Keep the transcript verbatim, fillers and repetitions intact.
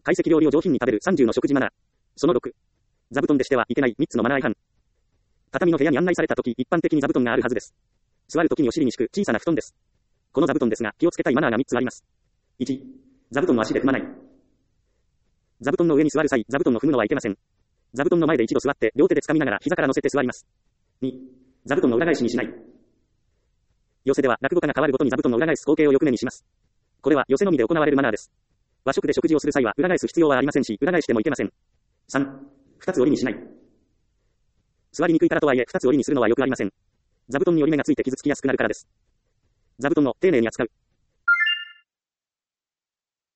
懐石料理を上品に食べるさんじゅうの食事マナー。そのろく。座布団でしてはいけないみっつのマナー違反。畳の部屋に案内されたとき、一般的に座布団があるはずです。座るときにお尻に敷く小さな布団です。この座布団ですが、気をつけたいマナーがみっつあります。いち、座布団の足で踏まない。座布団の上に座る際、座布団を踏むのはいけません。座布団の前で一度座って、両手で掴みながら膝から乗せて座ります。に、座布団の裏返しにしない。寄せでは、落語家が変わるごとに座布団の裏返す光景をよく目にします。これは寄せのみで行われるマナーです。和食で食事をする際は、裏返す必要はありませんし、裏返してもいけません。さん、二つ折りにしない。座りにくいからとはいえ、二つ折りにするのはよくありません。座布団に折り目がついて傷つきやすくなるからです。座布団を丁寧に扱う。